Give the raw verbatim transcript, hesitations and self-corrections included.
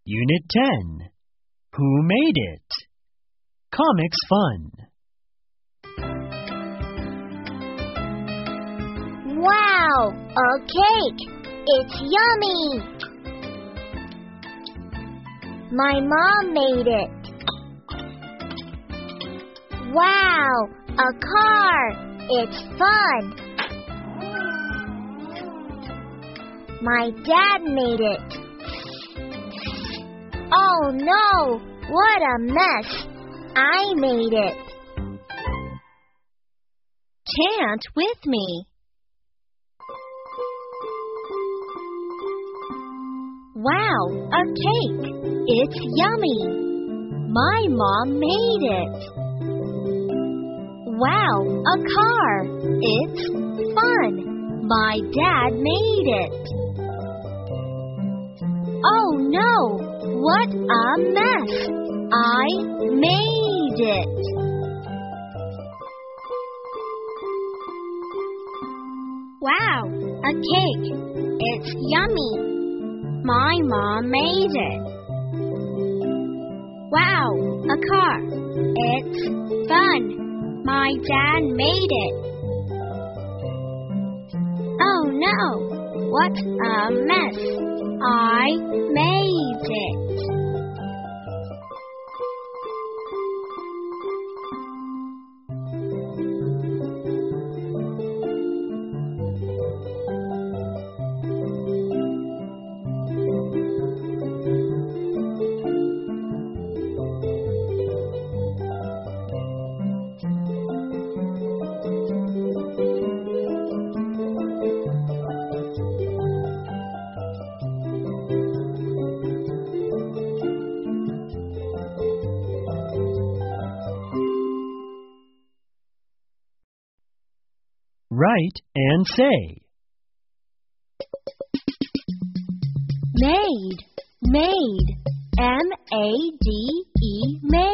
Unit ten. Who made it? Comics Fun. Wow! A cake! It's yummy! My mom made it. Wow! A car! It's fun! My dad made it. Oh no! What a mess! I made it. Chant with me. Wow, a cake! It's yummy! My mom made it. Wow, a car! It's fun! My dad made it. Oh no! What a mess! I made it. Wow, a cake! It's yummy! My mom made it. Wow, a car. It's fun. My dad made it. Oh no, what a mess. I made it. Write and say. Made, made, M A D E, made.